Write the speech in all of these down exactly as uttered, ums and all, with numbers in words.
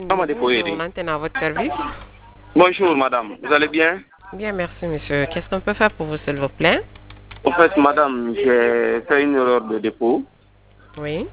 Bonjour, on antenne à votre service. Bonjour madame, vous allez bien? Bien, merci monsieur. Qu'est-ce qu'on peut faire pour vous, s'il vous plaît? En fait, madame, j'ai fait une erreur de dépôt Oui.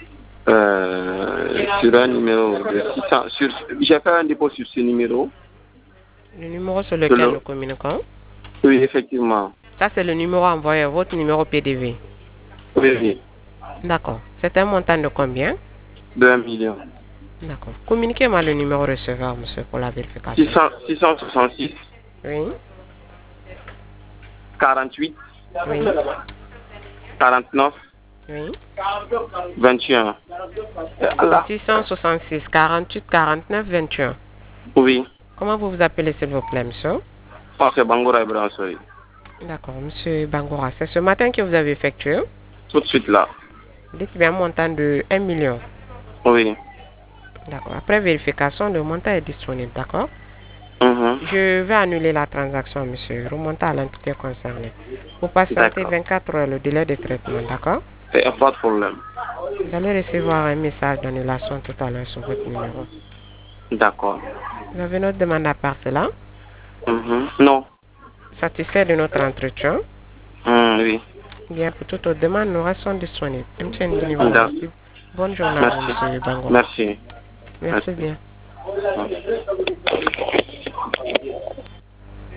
euh, sur un numéro de six cents. Sur, j'ai fait un dépôt sur ce numéro. Le numéro sur Sur lequel le- nous communiquons. Oui, effectivement. Ça, c'est le numéro envoyé, votre numéro P D V. Oui, oui, D'accord. C'est un montant de combien? de un million. D'accord. Communiquez-moi le numéro receveur, monsieur, pour la vérification. six cents, six cent soixante-six, Oui. quarante-huit, Oui. quarante-neuf, Oui. vingt et un. Allah. six cent soixante-six, quarante-huit, quarante-neuf, vingt et un. Oui, Comment vous vous appelez, s'il vous plaît, monsieur? moi c'est Bangoura Ibrahim Soy. D'accord, monsieur Bangoura. C'est ce matin que vous avez effectué. Tout de suite là. Dites bien un montant de un million. Oui. D'accord. Après vérification, le montant est disponible. D'accord. Mhm. Je vais annuler la transaction, monsieur. Remonter à l'entité concernée. Vous patientez D'accord. vingt-quatre heures le délai de traitement. D'accord. Et pas de problème. Vous allez recevoir un message d'annulation tout à l'heure sur votre numéro. D'accord. Vous avez notre demande à part cela. Mhm. Non. Satisfait de notre entretien. Mhm, oui. Bien, pour toute autre demande, nous restons disponibles. M T N D'accord. Guinée-Bissau. Bonne journée à vous, Merci. monsieur Bangoura. Merci. Merci Merci. bien.